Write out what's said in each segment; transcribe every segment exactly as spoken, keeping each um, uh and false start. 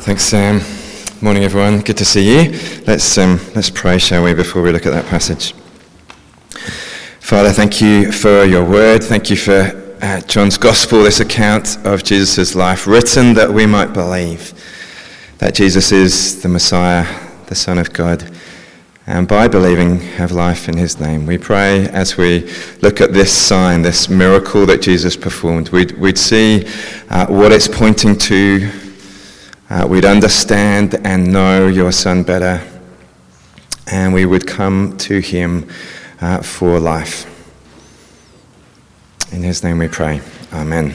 Thanks, Sam. Morning, everyone. Good to see you. Let's um, let's pray, shall we, before we look at that passage. Father, thank you for your word. Thank you for uh, John's Gospel, this account of Jesus' life, written that we might believe that Jesus is the Messiah, the Son of God, and by believing have life in his name. We pray as we look at this sign, this miracle that Jesus performed, we'd, we'd see uh, what it's pointing to. Uh, we'd understand and know your Son better, and we would come to him uh, for life. In his name we pray. Amen.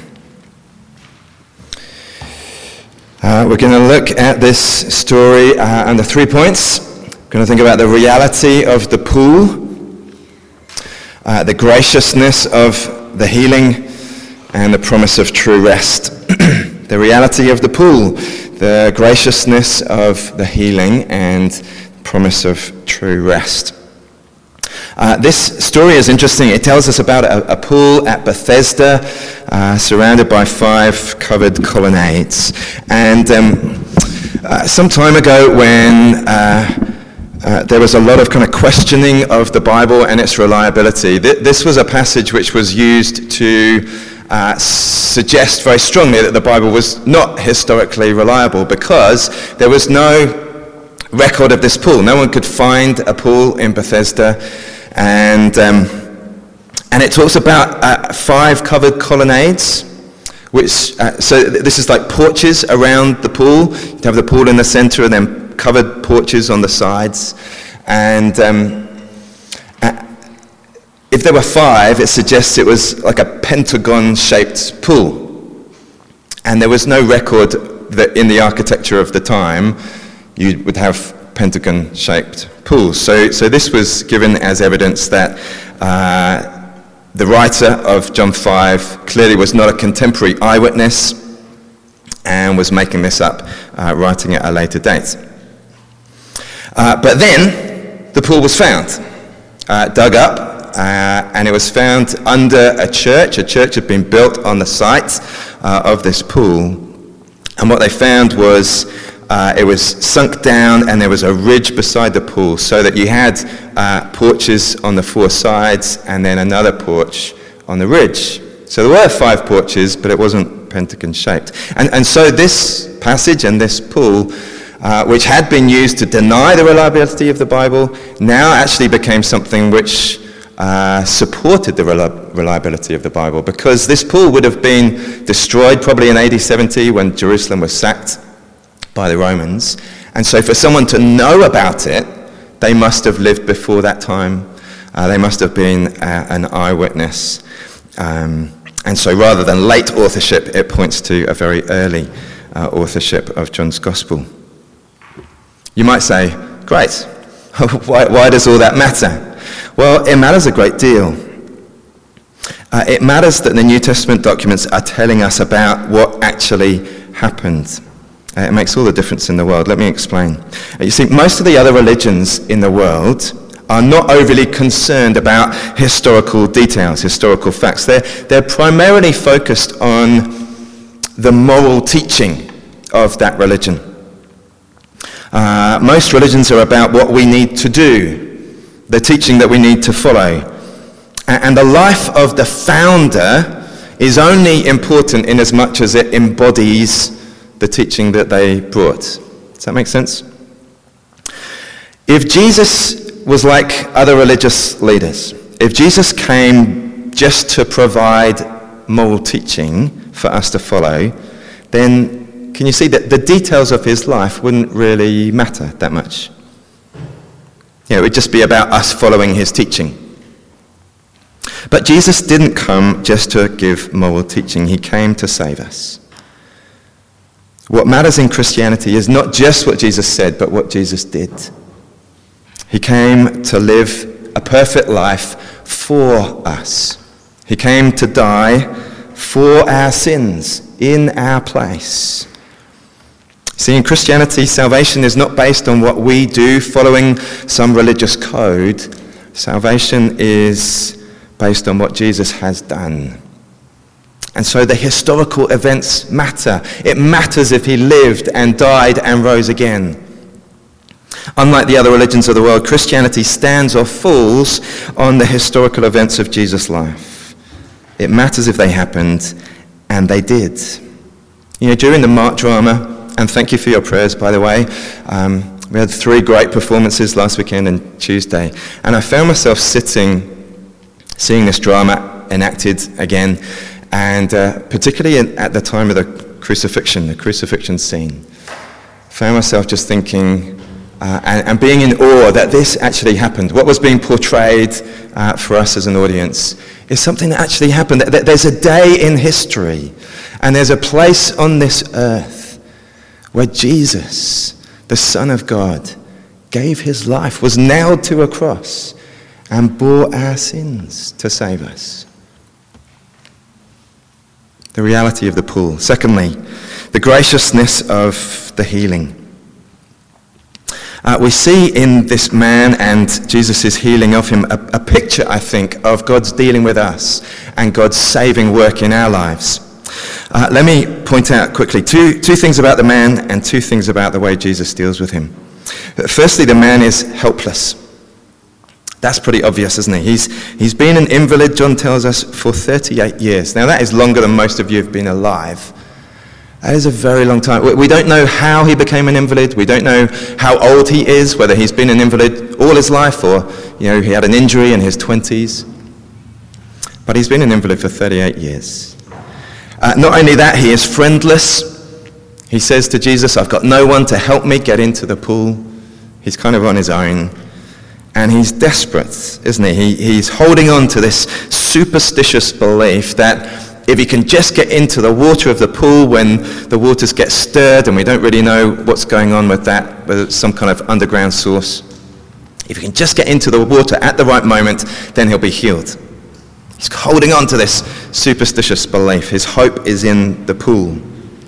Uh, we're going to look at this story uh, under three points. We're going to think about the reality of the pool, uh, the graciousness of the healing, and the promise of true rest. The reality of the pool, the graciousness of the healing, and promise of true rest. Uh, this story is interesting. It tells us about a, a pool at Bethesda, uh, surrounded by five covered colonnades. And um, uh, some time ago, when uh, uh, there was a lot of kind of questioning of the Bible and its reliability, th- this was a passage which was used to Uh, suggest very strongly that the Bible was not historically reliable, because there was no record of this pool. No one could find a pool in Bethesda, and um, and it talks about uh, five covered colonnades, which uh, so this is like porches around the pool. You have the pool in the center, and then covered porches on the sides, and Um, If there were five, it suggests it was like a pentagon-shaped pool. And there was no record that in the architecture of the time you would have pentagon-shaped pools. So, so this was given as evidence that uh, the writer of John five clearly was not a contemporary eyewitness and was making this up, uh, writing at a later date. Uh, but then the pool was found, uh, dug up, Uh, and it was found under a church. A church had been built on the site uh, of this pool. And what they found was uh, it was sunk down, and there was a ridge beside the pool, so that you had uh, porches on the four sides and then another porch on the ridge. So there were five porches, but it wasn't pentagon-shaped. And, and so this passage and this pool, uh, which had been used to deny the reliability of the Bible, now actually became something which Uh, supported the reli- reliability of the Bible, because this pool would have been destroyed probably in A D seventy when Jerusalem was sacked by the Romans. And so for someone to know about it, they must have lived before that time. Uh, they must have been uh, an eyewitness. Um, and so rather than late authorship, it points to a very early uh, authorship of John's Gospel. You might say, great, why, why does all that matter? Well, it matters a great deal. Uh, it matters that the New Testament documents are telling us about what actually happened. Uh, it makes all the difference in the world. Let me explain. Uh, you see, most of the other religions in the world are not overly concerned about historical details, historical facts. They're, they're primarily focused on the moral teaching of that religion. Uh, most religions are about what we need to do, the teaching that we need to follow. And the life of the founder is only important in as much as it embodies the teaching that they brought. Does that make sense? If Jesus was like other religious leaders, if Jesus came just to provide moral teaching for us to follow, then can you see that the details of his life wouldn't really matter that much? You know, it would just be about us following his teaching. But Jesus didn't come just to give moral teaching. He came to save us. What matters in Christianity is not just what Jesus said, but what Jesus did. He came to live a perfect life for us. He came to die for our sins, in our place. See, in Christianity, salvation is not based on what we do following some religious code. Salvation is based on what Jesus has done. And so the historical events matter. It matters if he lived and died and rose again. Unlike the other religions of the world, Christianity stands or falls on the historical events of Jesus' life. It matters if they happened, and they did. You know, during the Mark drama, and thank you for your prayers, by the way, um, we had three great performances last weekend and Tuesday, and I found myself sitting, seeing this drama enacted again, and uh, particularly in, at the time of the crucifixion, the crucifixion scene, found myself just thinking, Uh, and, and being in awe that this actually happened. What was being portrayed uh, for us as an audience is something that actually happened. That, that there's a day in history, and there's a place on this earth where Jesus, the Son of God, gave his life, was nailed to a cross, and bore our sins to save us. The reality of the pool. Secondly, the graciousness of the healing. Uh, we see in this man and Jesus' healing of him a, a picture, I think, of God's dealing with us and God's saving work in our lives. Uh, let me point out quickly two, two things about the man and two things about the way Jesus deals with him. Firstly, the man is helpless. That's pretty obvious, isn't he? He's, he's been an invalid, John tells us, for thirty-eight years. Now, that is longer than most of you have been alive. That is a very long time. We don't know how he became an invalid. We don't know how old he is, whether he's been an invalid all his life or, you know, he had an injury in his twenties. But he's been an invalid for thirty-eight years. Uh, not only that, he is friendless. He says to Jesus, I've got no one to help me get into the pool. He's kind of on his own. And he's desperate, isn't he? he he's holding on to this superstitious belief that if he can just get into the water of the pool when the waters get stirred, and we don't really know what's going on with that, whether it's some kind of underground source. If he can just get into the water at the right moment, then he'll be healed. He's holding on to this superstitious belief. His hope is in the pool.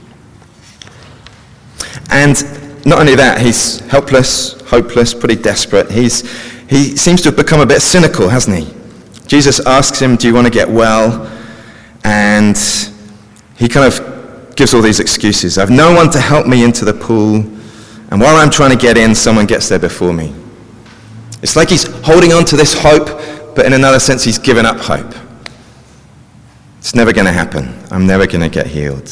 And not only that, he's helpless, hopeless, pretty desperate. He's, he seems to have become a bit cynical, hasn't he? Jesus asks him, do you want to get well? And he kind of gives all these excuses. I have no one to help me into the pool, and while I'm trying to get in, someone gets there before me. It's like he's holding on to this hope, but in another sense, he's given up hope. It's never going to happen. I'm never going to get healed.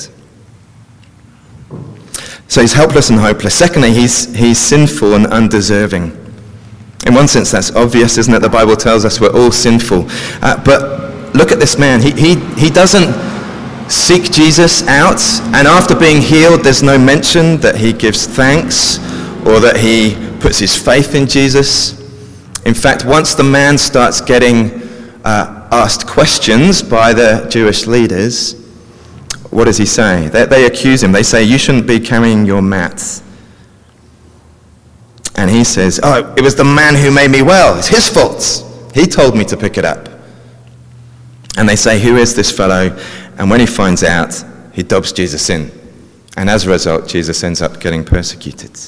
So he's helpless and hopeless. Secondly, he's, he's sinful and undeserving. In one sense, that's obvious, isn't it? The Bible tells us we're all sinful. Uh, but look at this man. He, he, he doesn't seek Jesus out, and after being healed, there's no mention that he gives thanks or that he puts his faith in Jesus. In fact, once the man starts getting uh, asked questions by the Jewish leaders, what does he say? They, they accuse him. They say, you shouldn't be carrying your mat. And he says, oh, it was the man who made me well. It's his fault. He told me to pick it up. And they say, who is this fellow? And when he finds out, he dobs Jesus in. And as a result, Jesus ends up getting persecuted.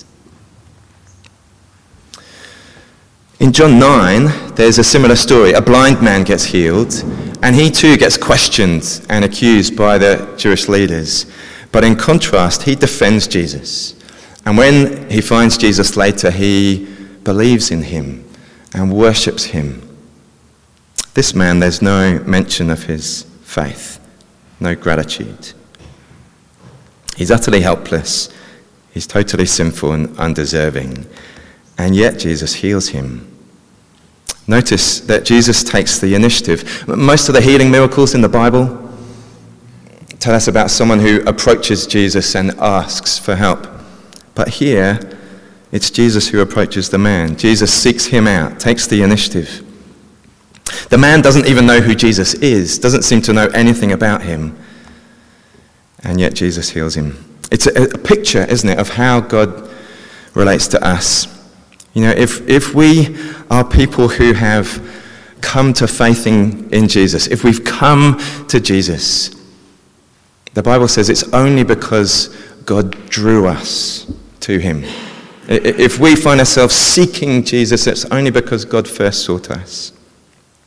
In John nine, there's a similar story. A blind man gets healed, and he too gets questioned and accused by the Jewish leaders. But in contrast, he defends Jesus. And when he finds Jesus later, he believes in him and worships him. This man, there's no mention of his faith, no gratitude. He's utterly helpless. He's totally sinful and undeserving. And yet Jesus heals him. Notice that Jesus takes the initiative. Most of the healing miracles in the Bible tell us about someone who approaches Jesus and asks for help. But here, it's Jesus who approaches the man. Jesus seeks him out, takes the initiative. The man doesn't even know who Jesus is, doesn't seem to know anything about him. And yet Jesus heals him. It's a, a picture, isn't it, of how God relates to us. You know, if, if we are people who have come to faith in, in Jesus, if we've come to Jesus, the Bible says it's only because God drew us to him. If we find ourselves seeking Jesus, it's only because God first sought us.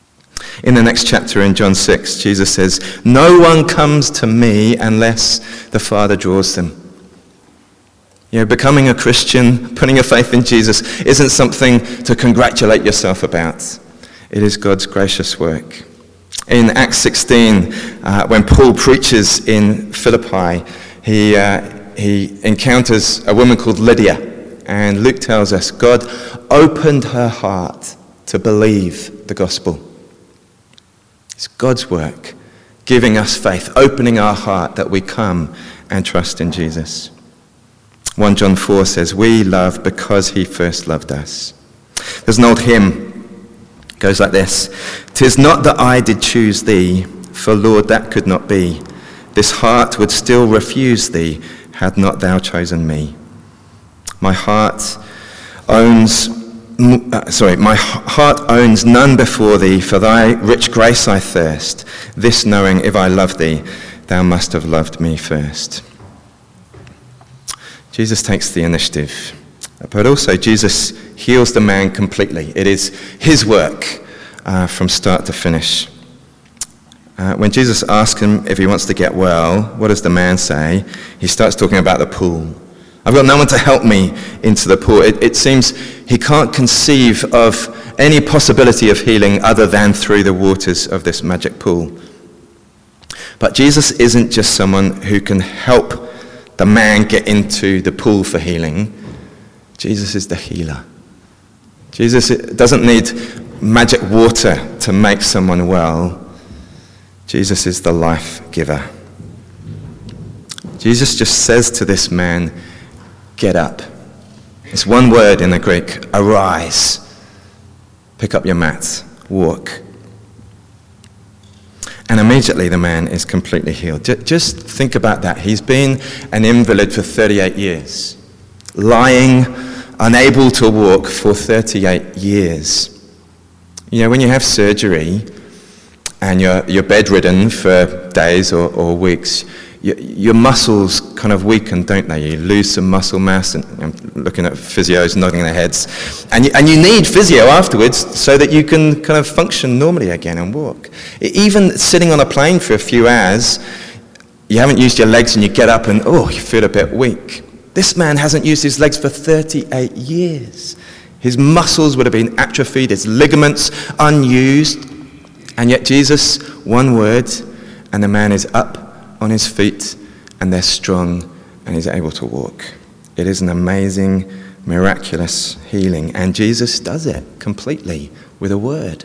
In the next chapter in John six, Jesus says, "No one comes to me unless the Father draws them." You know, becoming a Christian, putting your faith in Jesus, isn't something to congratulate yourself about. It is God's gracious work. In Acts sixteen, uh, when Paul preaches in Philippi, he, uh, he encounters a woman called Lydia. And Luke tells us God opened her heart to believe the gospel. It's God's work, giving us faith, opening our heart that we come and trust in Jesus. First John four says, "We love because he first loved us." There's an old hymn, it goes like this: "'Tis not that I did choose thee, for Lord, that could not be. This heart would still refuse thee, had not thou chosen me. My heart owns, uh, sorry, my heart owns none before thee, for thy rich grace I thirst. This knowing, if I love thee, thou must have loved me first." Jesus takes the initiative, but also Jesus heals the man completely. It is his work uh, from start to finish. Uh, when Jesus asks him if he wants to get well, what does the man say? He starts talking about the pool. "I've got no one to help me into the pool." It, it seems he can't conceive of any possibility of healing other than through the waters of this magic pool. But Jesus isn't just someone who can help the man get into the pool for healing. Jesus is the healer. Jesus doesn't need magic water to make someone well. Jesus is the life giver. Jesus just says to this man, "Get up." It's one word in the Greek, arise. Pick up your mat, walk. And immediately the man is completely healed. Just think about that. He's been an invalid for thirty-eight years, lying, unable to walk for thirty-eight years. You know, when you have surgery and you're, you're bedridden for days or, or weeks, your, your muscles kind of weaken, don't they? You lose some muscle mass, and I'm looking at physios nodding their heads. And you, and you need physio afterwards so that you can kind of function normally again and walk. Even sitting on a plane for a few hours, you haven't used your legs and you get up and, oh, you feel a bit weak. This man hasn't used his legs for thirty-eight years. His muscles would have been atrophied, his ligaments unused. And yet Jesus, one word, and the man is up on his feet, and they're strong, and he's able to walk. It is an amazing, miraculous healing, and Jesus does it completely with a word.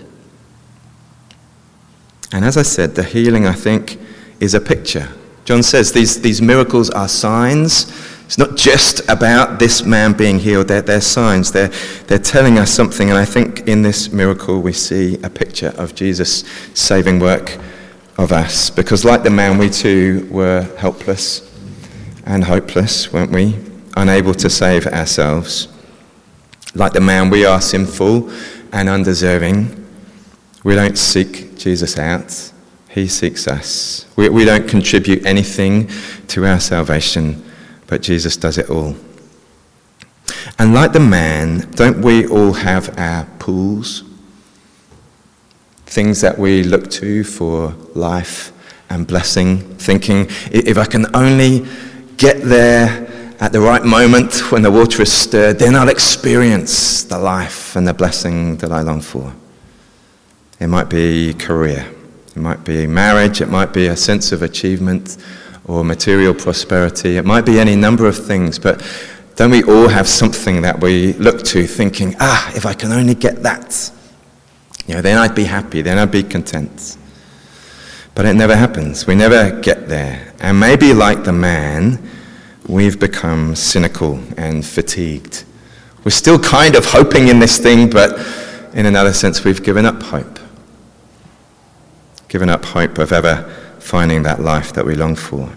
And as I said, the healing, I think, is a picture. John says these, these miracles are signs. It's not just about this man being healed. They're, they're signs. They're, they're telling us something, and I think in this miracle we see a picture of Jesus' saving work of us, because like the man, we too were helpless and hopeless, weren't we? Unable to save ourselves. Like the man, we are sinful and undeserving. We don't seek Jesus out. He seeks us. We, we don't contribute anything to our salvation, but Jesus does it all. And like the man, don't we all have our pools? Things that we look to for life and blessing, thinking, if I can only get there at the right moment when the water is stirred, then I'll experience the life and the blessing that I long for. It might be career, it might be marriage, it might be a sense of achievement or material prosperity, it might be any number of things, but don't we all have something that we look to thinking, ah, if I can only get that, you know, then I'd be happy, then I'd be content. But it never happens. We never get there. And maybe like the man, we've become cynical and fatigued. We're still kind of hoping in this thing, but in another sense, we've given up hope. Given up hope of ever finding that life that we long for.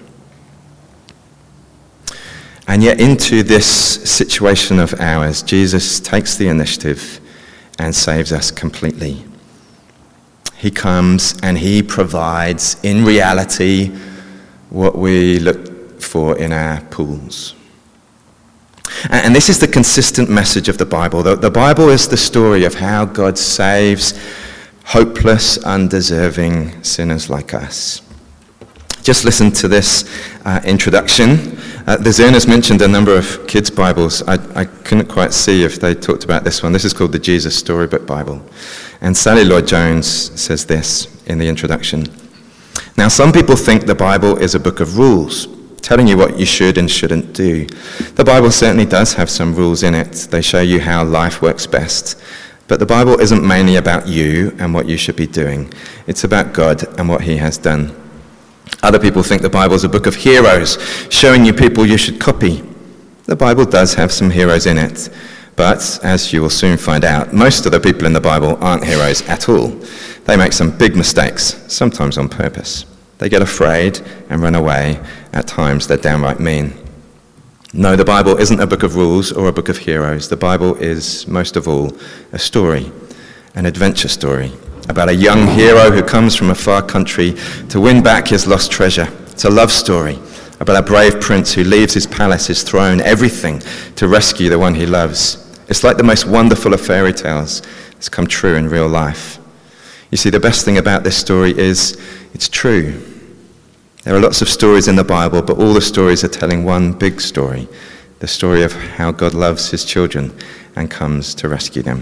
And yet into this situation of ours, Jesus takes the initiative and saves us completely. He comes and he provides, in reality, what we look for in our pools. And this is the consistent message of the Bible. The Bible is the story of how God saves hopeless, undeserving sinners like us. Just listen to this uh, introduction. Uh, the Zerners mentioned a number of kids' Bibles. I, I couldn't quite see if they talked about this one. This is called the Jesus Storybook Bible. And Sally Lloyd-Jones says this in the introduction. Now, some people think the Bible is a book of rules, telling you what you should and shouldn't do. The Bible certainly does have some rules in it. They show you how life works best. But the Bible isn't mainly about you and what you should be doing. It's about God and what he has done. Other people think the Bible is a book of heroes, showing you people you should copy. The Bible does have some heroes in it, but as you will soon find out, most of the people in the Bible aren't heroes at all. They make some big mistakes, sometimes on purpose. They get afraid and run away. At times, they're downright mean. No, the Bible isn't a book of rules or a book of heroes. The Bible is, most of all, a story, an adventure story, about a young hero who comes from a far country to win back his lost treasure. It's a love story about a brave prince who leaves his palace, his throne, everything to rescue the one he loves. It's like the most wonderful of fairy tales. It's come true in real life. You see, the best thing about this story is it's true. There are lots of stories in the Bible, but all the stories are telling one big story, the story of how God loves his children and comes to rescue them.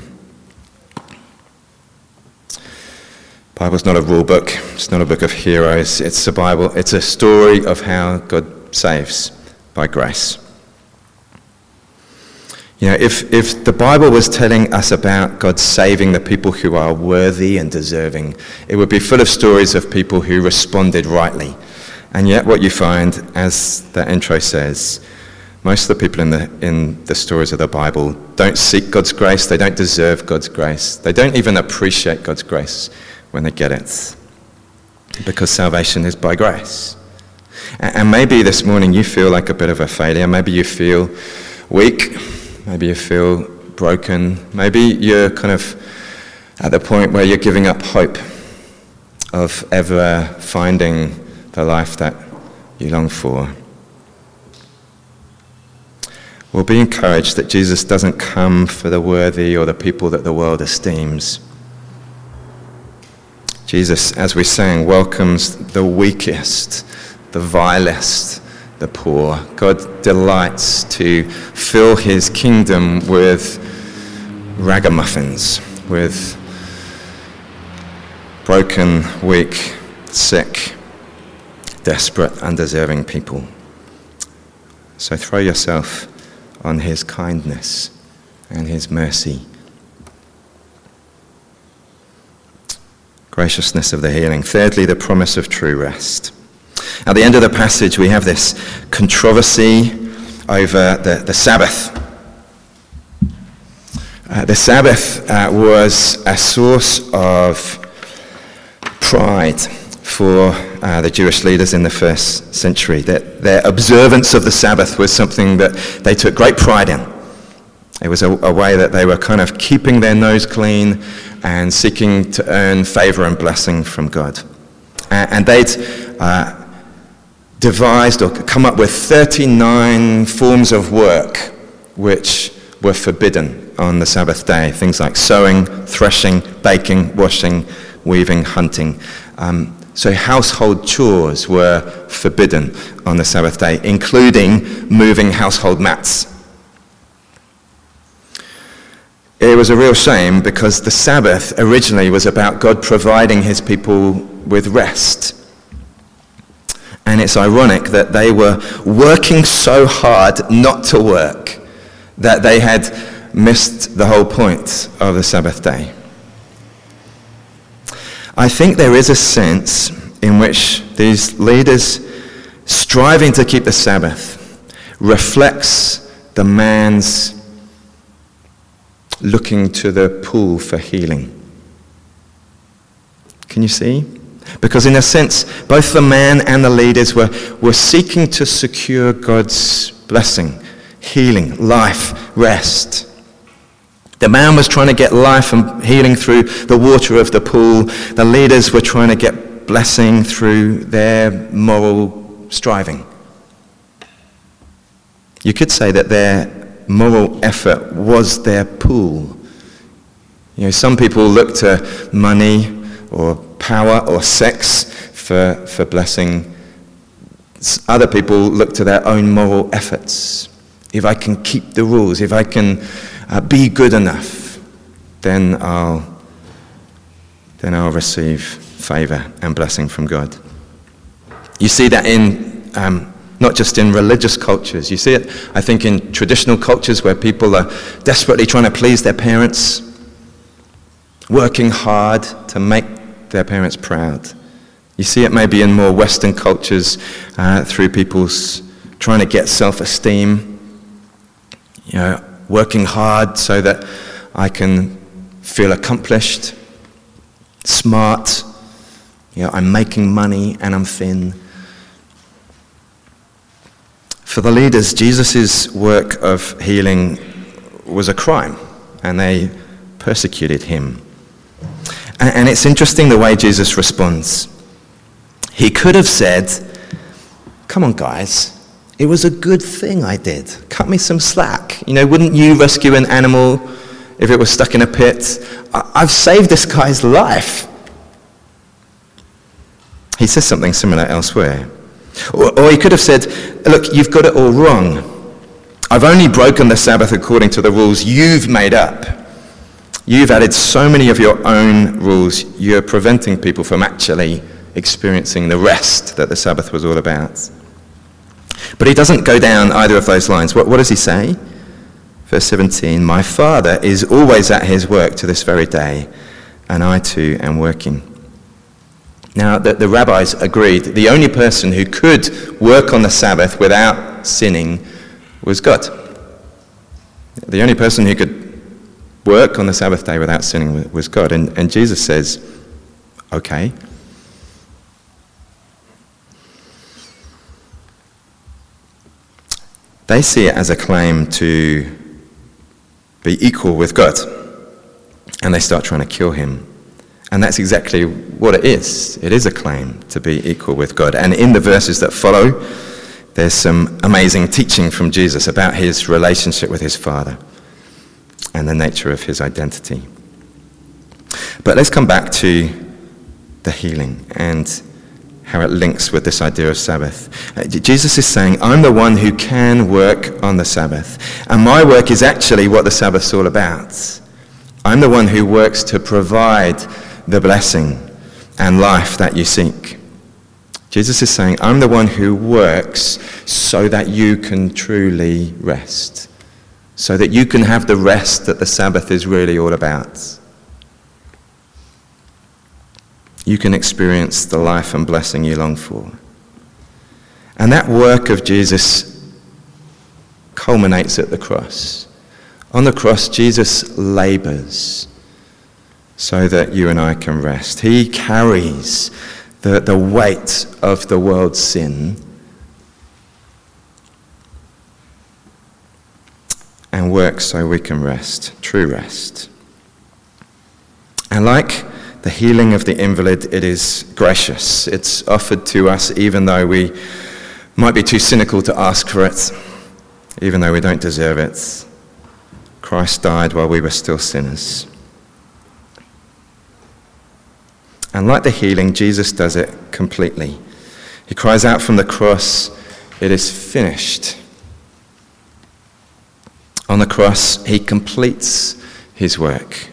The Bible's not a rule book. It's not a book of heroes. It's a Bible. It's a story of how God saves by grace. You know, if, if the Bible was telling us about God saving the people who are worthy and deserving, it would be full of stories of people who responded rightly. And yet what you find, as that intro says, most of the people in the, in the stories of the Bible don't seek God's grace. They don't deserve God's grace. They don't even appreciate God's grace when they get it, because salvation is by grace. And maybe this morning you feel like a bit of a failure. Maybe you feel weak. Maybe you feel broken. Maybe you're kind of at the point where you're giving up hope of ever finding the life that you long for. Well, be encouraged that Jesus doesn't come for the worthy or the people that the world esteems. Jesus, as we sang, welcomes the weakest, the vilest, the poor. God delights to fill his kingdom with ragamuffins, with broken, weak, sick, desperate, undeserving people. So throw yourself on his kindness and his mercy. Graciousness of the healing. Thirdly, the promise of true rest. At the end of the passage, we have this controversy over the, the Sabbath. Uh, the Sabbath uh, was a source of pride for uh, the Jewish leaders in the first century. Their, their observance of the Sabbath was something that they took great pride in. It was a, a way that they were kind of keeping their nose clean and seeking to earn favor and blessing from God. Uh, and they'd uh, devised or come up with thirty-nine forms of work which were forbidden on the Sabbath day. Things like sowing, threshing, baking, washing, weaving, hunting. Um, so household chores were forbidden on the Sabbath day, including moving household mats. It was a real shame because the Sabbath originally was about God providing his people with rest. And it's ironic that they were working so hard not to work that they had missed the whole point of the Sabbath day. I think there is a sense in which these leaders striving to keep the Sabbath reflects the man's looking to the pool for healing. Can you see? Because in a sense, both the man and the leaders were, were seeking to secure God's blessing, healing, life, rest. The man was trying to get life and healing through the water of the pool. The leaders were trying to get blessing through their moral striving. You could say that their moral effort was their pool. You know, some people look to money or power or sex for, for blessing. Other people look to their own moral efforts. If I can keep the rules, if I can uh, be good enough, then I'll, then I'll receive favor and blessing from God. You see that in um, not just in religious cultures. You see it, I think, in traditional cultures where people are desperately trying to please their parents, working hard to make their parents proud. You see it maybe in more Western cultures uh, through people's trying to get self-esteem, you know, working hard so that I can feel accomplished, smart, you know, I'm making money and I'm thin. For the leaders, Jesus' work of healing was a crime, and they persecuted him. And, and it's interesting the way Jesus responds. He could have said, come on guys, it was a good thing I did. Cut me some slack. You know, wouldn't you rescue an animal if it was stuck in a pit? I- I've saved this guy's life. He says something similar elsewhere. Or, or he could have said, look, you've got it all wrong. I've only broken the Sabbath according to the rules you've made up. You've added so many of your own rules, you're preventing people from actually experiencing the rest that the Sabbath was all about. But he doesn't go down either of those lines. What, what does he say? Verse seventeen, my Father is always at his work to this very day, and I too am working. Now, the, the rabbis agreed the only person who could work on the Sabbath without sinning was God. The only person who could work on the Sabbath day without sinning was God. And, and Jesus says, okay. They see it as a claim to be equal with God, and they start trying to kill him. And that's exactly what it is. It is a claim to be equal with God. And in the verses that follow, there's some amazing teaching from Jesus about his relationship with his Father and the nature of his identity. But let's come back to the healing and how it links with this idea of Sabbath. Uh, Jesus is saying, I'm the one who can work on the Sabbath. And my work is actually what the Sabbath's all about. I'm the one who works to provide the blessing and life that you seek. Jesus is saying, I'm the one who works so that you can truly rest, so that you can have the rest that the Sabbath is really all about. You can experience the life and blessing you long for. And that work of Jesus culminates at the cross. On the cross, Jesus labors so that you and I can rest. He carries the, the weight of the world's sin and works so we can rest, true rest. And like the healing of the invalid, it is gracious. It's offered to us even though we might be too cynical to ask for it, even though we don't deserve it. Christ died while we were still sinners. And like the healing, Jesus does it completely. He cries out from the cross, it is finished. On the cross, he completes his work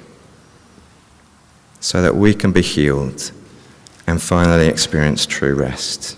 so that we can be healed and finally experience true rest.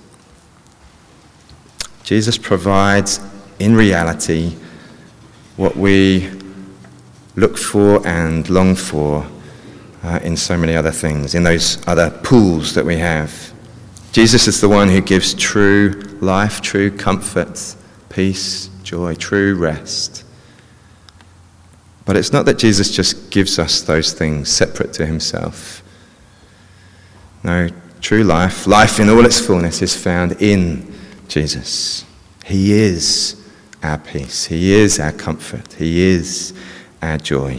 Jesus provides, in reality, what we look for and long for uh, in so many other things, in those other pools that we have. Jesus is the one who gives true life, true comfort, peace, joy, true rest. But it's not that Jesus just gives us those things separate to himself. No, true life, life in all its fullness is found in Jesus. He is our peace. He is our comfort. He is our joy.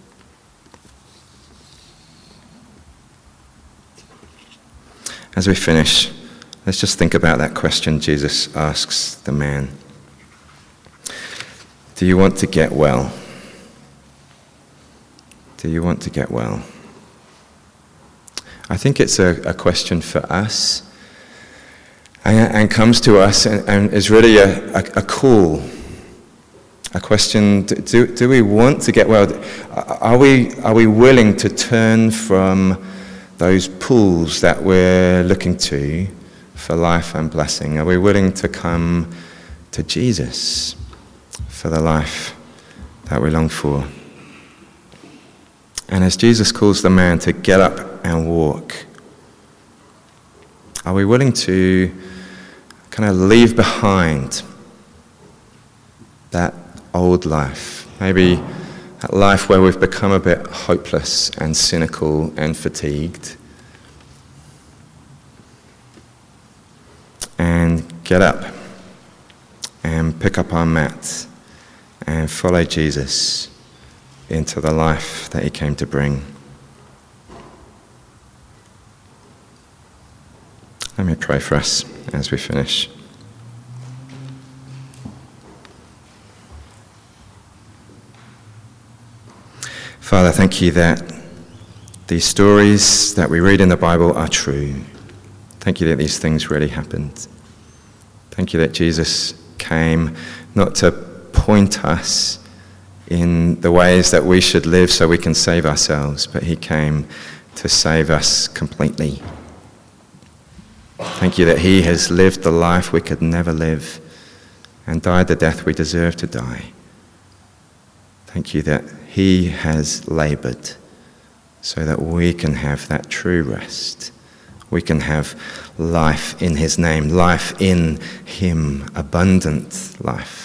As we finish, let's just think about that question Jesus asks the man. Do you want to get well? Do you want to get well? I think it's a, a question for us, and, and comes to us and, and is really a, a, a call, a question, do, do we want to get well? Are we, are we willing to turn from those pools that we're looking to for life and blessing? Are we willing to come to Jesus for the life that we long for? And as Jesus calls the man to get up and walk, are we willing to kind of leave behind that old life? Maybe that life where we've become a bit hopeless and cynical and fatigued. And get up and pick up our mat and follow Jesus into the life that he came to bring. Let me pray for us as we finish. Father, thank you that these stories that we read in the Bible are true. Thank you that these things really happened. Thank you that Jesus came not to point us in the ways that we should live so we can save ourselves, but he came to save us completely. Thank you that he has lived the life we could never live and died the death we deserve to die. Thank you that he has labored so that we can have that true rest. We can have life in his name, life in him, abundant life.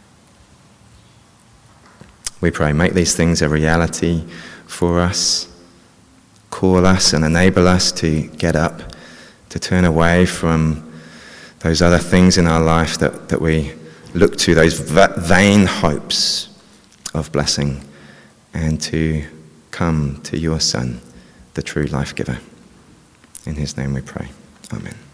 We pray, make these things a reality for us. Call us and enable us to get up, to turn away from those other things in our life that, that we look to, those vain hopes of blessing, and to come to your Son, the true life giver. In his name we pray. Amen.